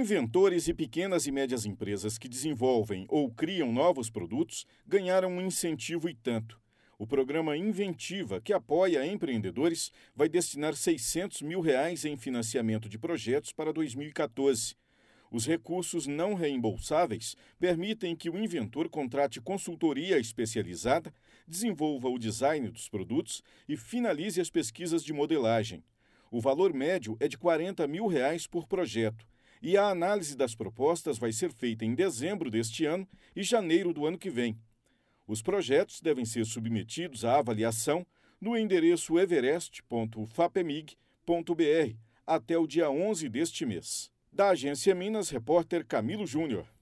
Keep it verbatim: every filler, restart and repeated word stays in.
Inventores e pequenas e médias empresas que desenvolvem ou criam novos produtos ganharam um incentivo e tanto. O programa Inventiva, que apoia empreendedores, vai destinar seiscentos mil reais em financiamento de projetos para dois mil e quatorze. Os recursos não reembolsáveis permitem que o inventor contrate consultoria especializada, desenvolva o design dos produtos e finalize as pesquisas de modelagem. O valor médio é de quarenta mil reais por projeto. E a análise das propostas vai ser feita em dezembro deste ano e janeiro do ano que vem. Os projetos devem ser submetidos à avaliação no endereço everest ponto fapemig ponto br até o dia onze deste mês. Da Agência Minas, repórter Camilo Júnior.